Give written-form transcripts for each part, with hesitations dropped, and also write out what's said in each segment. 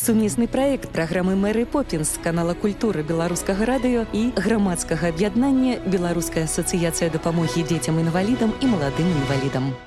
Сумесны праект праграмы Мэры Поппінс, канала культуры беларускага радыё і грамадскага аб'яднання Беларуская асацыяцыя дапамогі дзецям-інвалідам і маладым інвалідам.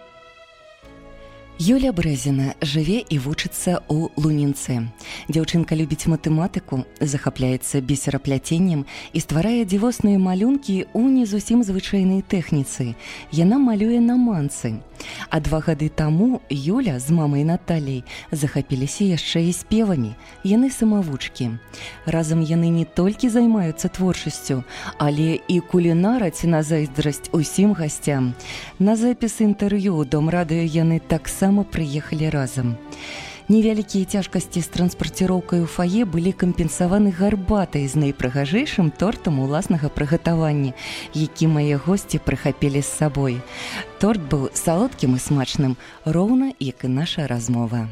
Юля Брэзіна жыве і вучыцца ў Лунінцы. Дзяўчынка любіць матэматыку, захапляецца бісерапляценнем і стварае дзівосныя малюнкі ў не зусім звычайнай тэхніцы. Яна малюе на манцы. А 2 гады таму Юля з мамай Наталей захапіліся яшчэ і спевамі. Яны самавучкі. Разам яны не толькі займаюцца творчасцю, але і кулінараць на зайздрасць усім гасцям. На запіс інтэрв'ю ў Дом радыё яны таксама прыехалі разам. Невялікія цяжкасці з транспарціроўкай у фае былі кампенсаваны гарбатай з найпрыгажэйшым тортам уласнага прыгатавання, які мае госці прыхапілі з сабой. Торт быў салодкім і смачным, роўна як і наша размова.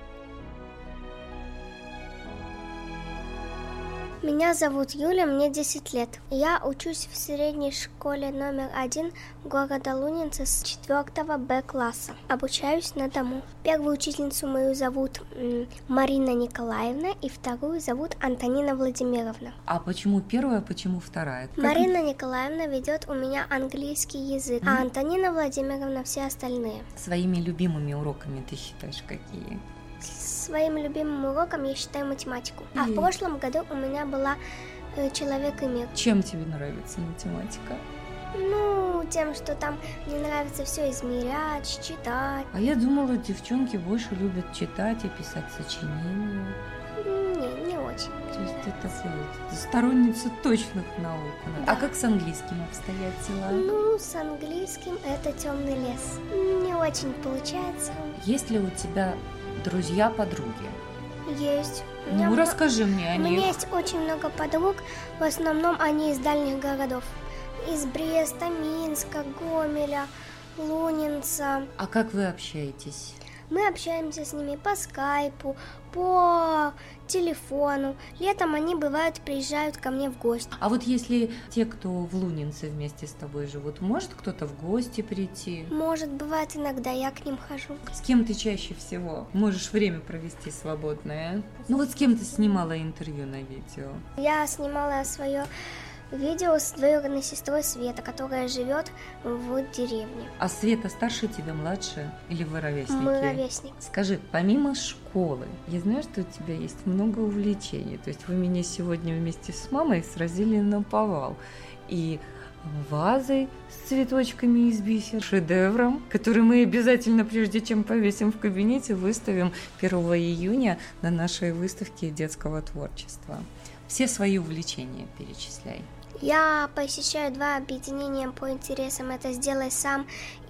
Меня зовут Юля, мне 10 лет. Я учусь в средней школе номер 1 города Лунинцы с 4 Б класса. Обучаюсь на дому. Первую учительницу мою зовут Марина Николаевна, и вторую зовут Антонина Владимировна. А почему первая, а почему вторая? Марина Николаевна ведет у меня английский язык, а Антонина Владимировна все остальные. Своими любимыми уроками ты считаешь какие? Своим любимым уроком я считаю математику. А в прошлом году у меня была «Человек и мир». Чем тебе нравится математика? Ну, тем, что там мне нравится все измерять, читать. А я думала, девчонки больше любят читать и писать сочинения. Не очень. То есть ты такая сторонница точных наук. Да. А как с английским обстоят дела? Ну, с английским это темный лес. Не очень получается. Есть ли у тебя друзья-подруги? Есть. Ну, расскажи мне о них. У меня есть очень много подруг, в основном они из дальних городов. Из Бреста, Минска, Гомеля, Лунинца. А как вы общаетесь? Мы общаемся с ними по скайпу, по телефону. Летом они, бывают, приезжают ко мне в гости. А вот если те, кто в Лунинце вместе с тобой живут, может кто-то в гости прийти? Может, бывает иногда, я к ним хожу. С кем ты чаще всего можешь время провести свободное? Ну вот с кем ты снимала интервью на видео? Я снимала свое видео с двоюродной сестрой Света, которая живет в деревне. А Света старше тебя, младше или вы ровесники? Мы ровесники. Скажи, помимо школы, я знаю, что у тебя есть много увлечений. То есть вы меня сегодня вместе с мамой сразили наповал. И вазой с цветочками из бисера, шедевром, который мы обязательно, прежде чем повесим в кабинете, выставим 1 июня на нашей выставке детского творчества. Все свои увлечения перечисляй. Я посещаю 2 объединения по интересам. Это «Сделай сам»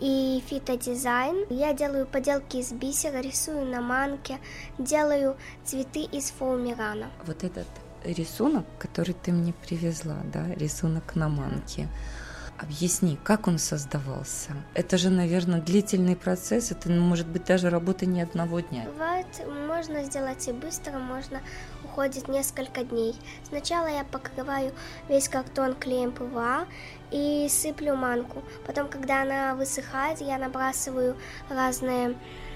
и «Фитодизайн». Я делаю поделки из бисера, рисую на манке, делаю цветы из фоумирана. Вот этот рисунок, который ты мне привезла, да, рисунок на манке. Объясни, как он создавался? Это же, наверное, длительный процесс, это может быть даже работа не одного дня. Бывает, можно сделать и быстро, можно уходит несколько дней. Сначала я покрываю весь картон клеем ПВА и сыплю манку. Потом, когда она высыхает, я набрасываю разные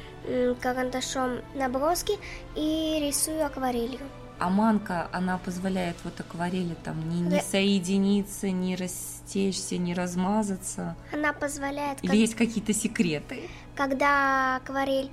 карандашом наброски и рисую акварелью. А манка, она позволяет вот акварели там не соединиться, не растечься, не размазаться? Она позволяет... Или есть какие-то секреты? Когда акварель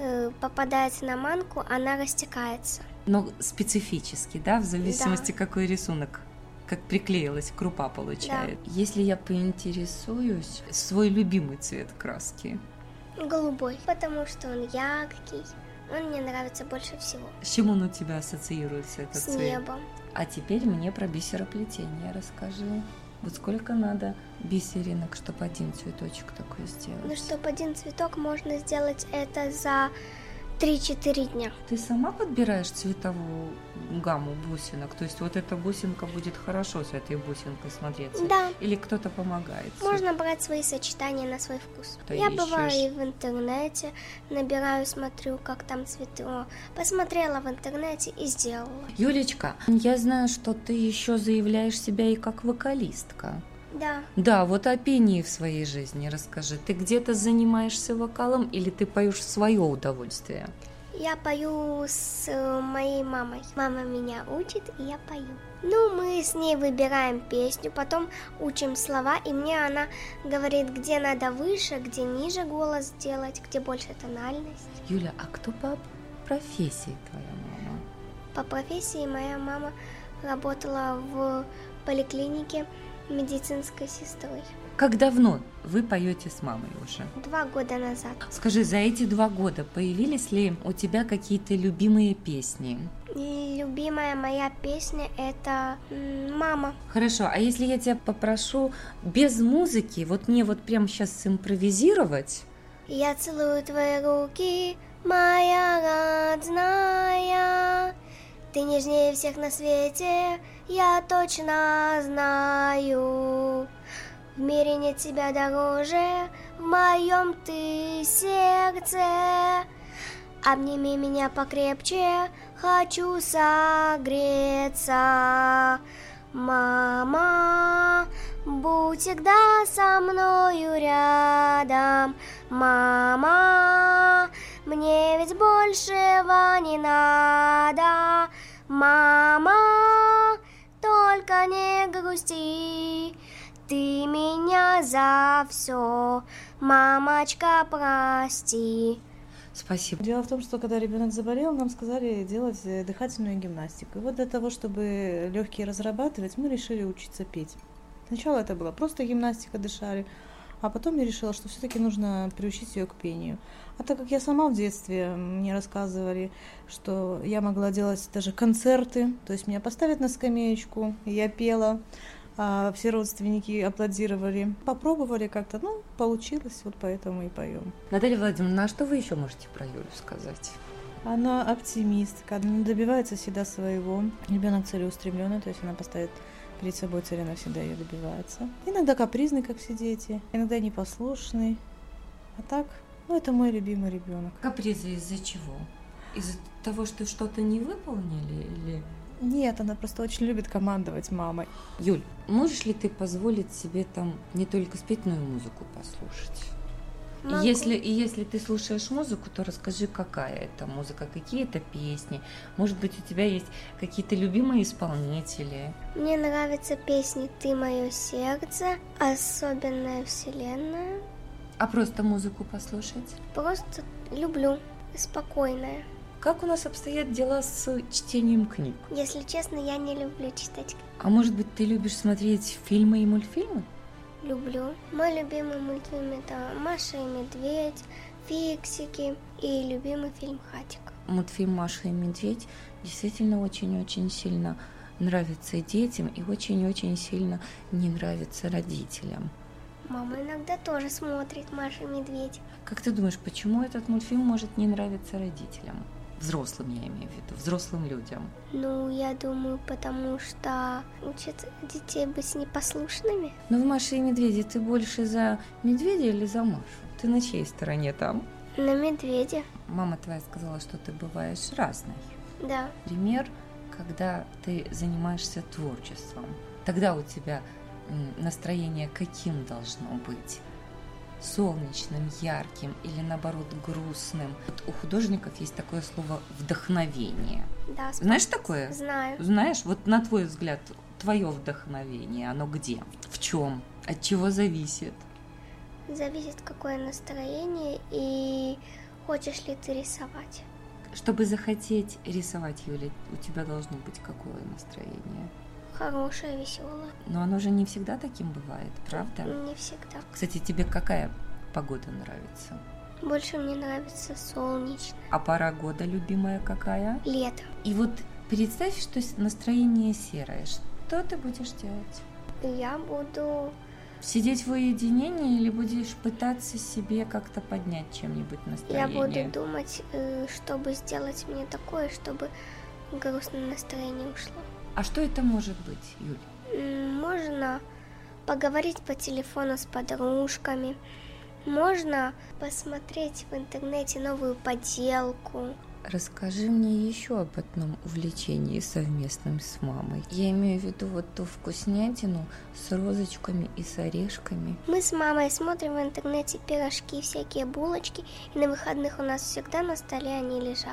попадает на манку, она растекается. Но специфически, да, в зависимости, да, какой рисунок, как приклеилась крупа получает. Да. Если я поинтересуюсь, свой любимый цвет краски? Голубой, потому что он яркий. Он мне нравится больше всего. С чем он у тебя ассоциируется, этот цвет? С небом. А теперь мне про бисероплетение расскажи. Вот сколько надо бисеринок, чтобы один цветочек такой сделать? Ну, чтобы один цветок можно сделать это за 3-4 дня. Ты сама подбираешь цветовую гамму бусинок? То есть вот эта бусинка будет хорошо с этой бусинкой смотреться? Да. Или кто-то помогает? Можно брать свои сочетания на свой вкус. Я бываю и в интернете, набираю, смотрю, как там цветы. Посмотрела в интернете и сделала. Юлечка, я знаю, что ты еще заявляешь себя и как вокалистка. Да. Да, вот о пении в своей жизни расскажи. Ты где-то занимаешься вокалом или ты поешь в свое удовольствие? Я пою с моей мамой. Мама меня учит, и я пою. Ну, мы с ней выбираем песню, потом учим слова, и мне она говорит, где надо выше, где ниже голос сделать, где больше тональность. Юля, а кто по профессии твоя мама? По профессии моя мама работала в поликлинике медицинской сестрой. Как давно вы поете с мамой уже? 2 года назад. Скажи, за эти 2 года появились ли у тебя какие-то любимые песни? И любимая моя песня – это «Мама». Хорошо, а если я тебя попрошу без музыки, вот мне вот прямо сейчас симпровизировать? Я целую твои руки, моя родная. Ты нежнее всех на свете, я точно знаю. В мире нет тебя дороже, в моем ты сердце. Обними меня покрепче, хочу согреться. Мама, будь всегда со мною рядом. Мама, мне ведь большего не надо. Мама, только не грусти, ты меня за все, мамочка, прости. Спасибо. Дело в том, что когда ребенок заболел, нам сказали делать дыхательную гимнастику. И вот для того, чтобы легкие разрабатывать, мы решили учиться петь. Сначала это была просто гимнастика, дышали, а потом я решила, что все-таки нужно приучить ее к пению. А так как я сама в детстве, мне рассказывали, что я могла делать даже концерты, то есть меня поставят на скамеечку, и я пела, а все родственники аплодировали. Попробовали как-то, получилось, вот поэтому и поем. Наталья Владимировна, а что вы еще можете про Юлю сказать? Она оптимистка, она добивается всегда своего. Ребенок целеустремленный, то есть она поставит перед собой цель, она всегда ее добивается. Иногда капризный, как все дети, иногда непослушный. А так, это мой любимый ребенок. Капризы из-за чего? Из-за того, что что-то не выполнили или... Нет, она просто очень любит командовать мамой. Юль, можешь ли ты позволить себе там не только спеть, но и музыку послушать? Могу. Если ты слушаешь музыку, то расскажи, какая это музыка, какие это песни. Может быть, у тебя есть какие-то любимые исполнители? Мне нравятся песни «Ты мое сердце», «Особенная вселенная». А просто музыку послушать? Просто люблю, спокойная. Как у нас обстоят дела с чтением книг? Если честно, я не люблю читать книги. А может быть, ты любишь смотреть фильмы и мультфильмы? Люблю. Мой любимый мультфильм – это «Маша и медведь», «Фиксики» и любимый фильм «Хатик». Мультфильм «Маша и медведь» действительно очень-очень сильно нравится детям и очень-очень сильно не нравится родителям. Мама иногда тоже смотрит «Маша и медведь». Как ты думаешь, почему этот мультфильм может не нравиться родителям? Взрослым, я имею в виду, взрослым людям. Я думаю, потому что учат детей быть непослушными. Но в «Маше и медведе» ты больше за медведя или за Машу? Ты на чьей стороне там? На медведя. Мама твоя сказала, что ты бываешь разной. Да. Пример, когда ты занимаешься творчеством. Тогда у тебя настроение каким должно быть? Солнечным, ярким или наоборот грустным? Вот у художников есть такое слово «вдохновение». Да, Знаешь такое? Знаю. Знаешь, вот на твой взгляд, твое вдохновение, оно где? В чем? От чего зависит? Зависит, какое настроение и хочешь ли ты рисовать. Чтобы захотеть рисовать, Юля, у тебя должно быть какое настроение? Хорошее, веселое. Но оно же не всегда таким бывает, правда? Не всегда. Кстати, тебе какая погода нравится? Больше мне нравится солнечное. А пора года любимая какая? Лето. И вот представь, что настроение серое. Что ты будешь делать? Я буду... Сидеть в уединении или будешь пытаться себе как-то поднять чем-нибудь Я настроение? буду думать, чтобы сделать мне такое, чтобы грустное настроение ушло. А что это может быть, Юль? Можно поговорить по телефону с подружками. Можно посмотреть в интернете новую поделку. Расскажи мне еще об одном увлечении совместном с мамой. Я имею в виду вот ту вкуснятину с розочками и с орешками. Мы с мамой смотрим в интернете пирожки, всякие булочки, и на выходных у нас всегда на столе они лежат.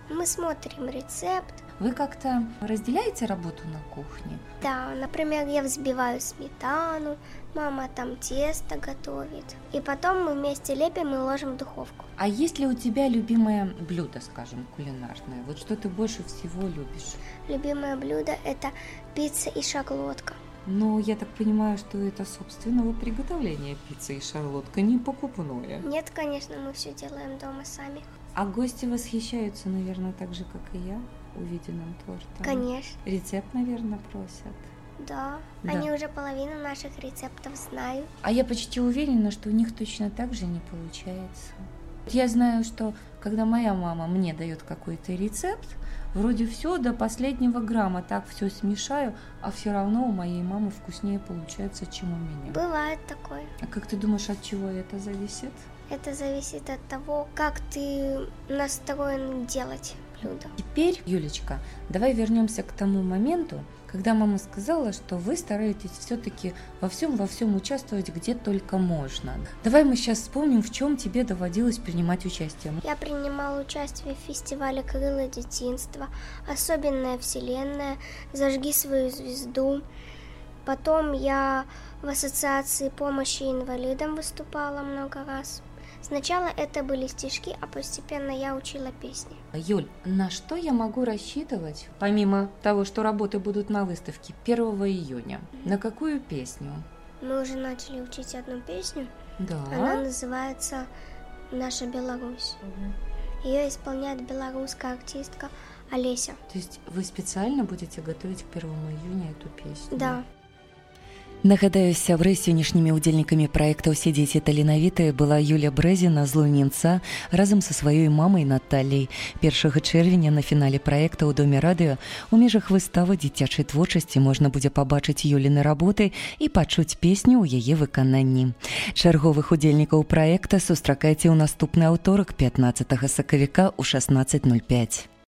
Мы смотрим рецепт. Вы как-то разделяете работу на кухне? Да, например, я взбиваю сметану, мама там тесто готовит. И потом мы вместе лепим и ложим в духовку. А есть ли у тебя любимое блюдо, скажем, кулинарное? Вот что ты больше всего любишь? Любимое блюдо – это пицца и шарлотка. Ну, я так понимаю, что это собственного приготовления пицца и шарлотка, не покупное. Нет, конечно, мы все делаем дома сами. А гости восхищаются, наверное, так же, как и я, увиденным тортом. Конечно. Рецепт, наверное, просят. Да, Да. они уже половину наших рецептов знают. А я почти уверена, что у них точно так же не получается. Я знаю, что когда моя мама мне дает какой-то рецепт, вроде все до последнего грамма, так все смешаю, а все равно у моей мамы вкуснее получается, чем у меня. Бывает такое. А как ты думаешь, от чего это зависит? Это зависит от того, как ты настроен делать блюдо. Теперь, Юлечка, давай вернемся к тому моменту, когда мама сказала, что вы стараетесь все-таки во всем участвовать, где только можно. Давай мы сейчас вспомним, в чем тебе доводилось принимать участие. Я принимала участие в фестивале «Крылья детинства», «Особенная вселенная», «Зажги свою звезду». Потом я в ассоциации помощи инвалидам выступала много раз. Сначала это были стишки, а постепенно я учила песни. Юль, на что я могу рассчитывать, помимо того, что работы будут на выставке 1 июня? На какую песню? Мы уже начали учить одну песню. Да. Она называется «Наша Беларусь». Ее исполняет белорусская артистка Олеся. То есть вы специально будете готовить к 1 июня эту песню? Да. Нагадаю, сябры сённяшнімі ўдзельнікамі праекта «Усе дзеці таленавітыя» была Юля Брэзіна з Лунінца разам са сваёй мамай Наталляй. 1 чэрвеня на фінале праекта ў Доме радыё у межах выставы дзіцячай творчасці можна будзе пабачыць Юліны работы і пачуць песню ў яе выкананні. Чарговых удзельнікаў праекта сустракайце ў наступны аўторак 15 сакавіка ў 16:05.